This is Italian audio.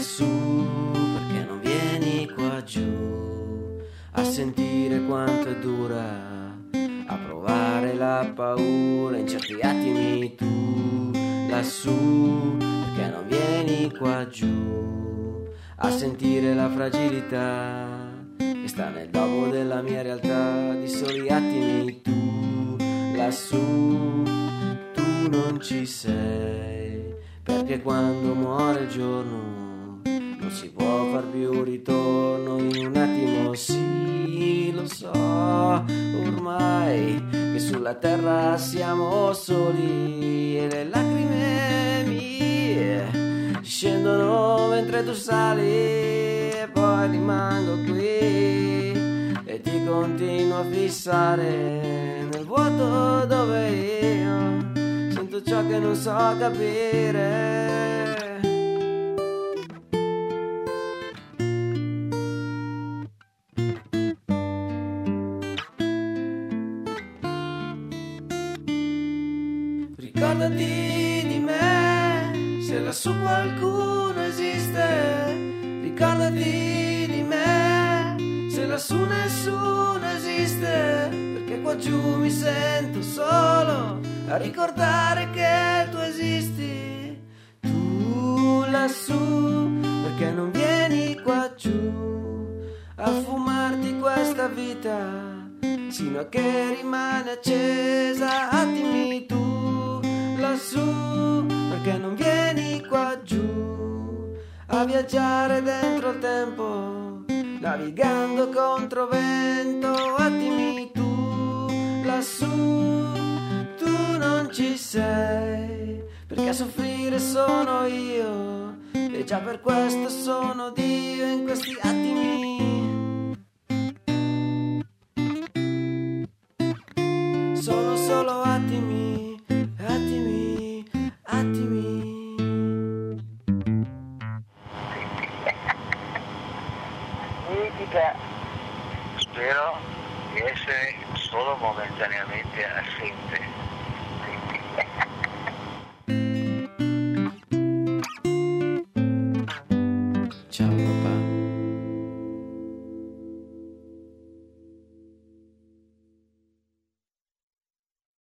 lassù, perché non vieni qua giù a sentire quanto è dura, a provare la paura in certi attimi tu, lassù, perché non vieni qua giù a sentire la fragilità che sta nel dopo della mia realtà, di soli attimi tu, lassù, tu non ci sei, perché quando muore il giorno non si può far più ritorno, in un attimo sì, lo so, ormai che sulla terra siamo soli e le lacrime mie scendono mentre tu sali e poi rimango qui e ti continuo a fissare nel vuoto dove io sento ciò che non so capire. Ricordati di me, se lassù qualcuno esiste. Ricordati di me, se lassù nessuno esiste. Perché qua giù mi sento solo a ricordare che tu esisti. Tu lassù, perché non vieni qua giù a fumarti questa vita sino a che rimane accesa attimi tu, lassù, perché non vieni qua giù a viaggiare dentro il tempo, navigando contro vento, attimi tu, lassù, tu non ci sei, perché a soffrire sono io, e già per questo sono Dio in questi attimi. Sono solo attimi, attimi, attimi. Spero di essere solo momentaneamente assente.